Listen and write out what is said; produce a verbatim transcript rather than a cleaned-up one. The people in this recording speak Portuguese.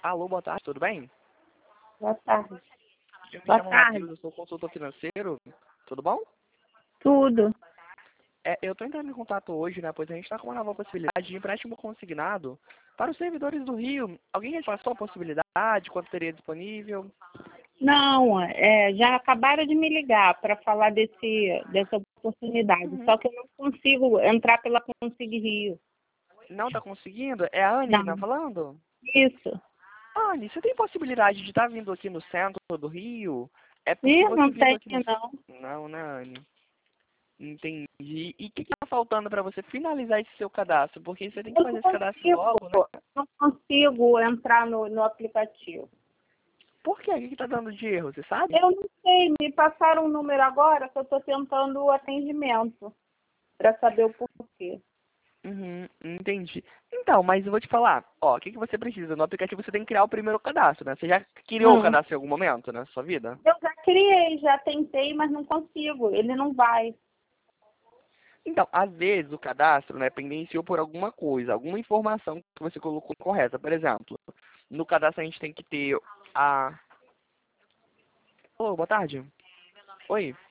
Alô, boa tarde, tudo bem? Boa tarde. Eu me Boa chamo tarde. Matheus, eu sou consultor financeiro. Tudo bom? Tudo. É, eu estou entrando em contato hoje, né, pois a gente está com uma nova possibilidade de empréstimo consignado para os servidores do Rio. Alguém já passou a possibilidade? Quanto teria disponível? Não, é, já acabaram de me ligar para falar desse, dessa oportunidade, Uhum. só que eu não consigo entrar pela Consig Rio. Não está conseguindo? É a Anne que está Não, falando? isso. Anne, você tem possibilidade de estar vindo aqui no centro do Rio? É porque Ih, você não vindo tem aqui no... não. Não, né, Anne? Entendi. E o que está faltando para você finalizar esse seu cadastro? Porque você tem que Eu fazer não esse cadastro consigo, logo, né? não consigo entrar no, no aplicativo. Por quê? O que está dando de erro, você sabe? Eu não sei, me passaram um número agora que eu estou tentando o atendimento para saber o porquê. Uhum, entendi. Então, mas eu vou te falar, ó, o que, que você precisa? No aplicativo você tem que criar o primeiro cadastro, né? Você já criou o Hum. cadastro em algum momento na sua vida? Eu já criei, já tentei, mas não consigo. Ele não vai. Então, às vezes o cadastro, né, pendenciou por alguma coisa, alguma informação que você colocou correta. Por exemplo, no cadastro a gente tem que ter a... Ô, boa tarde. Oi.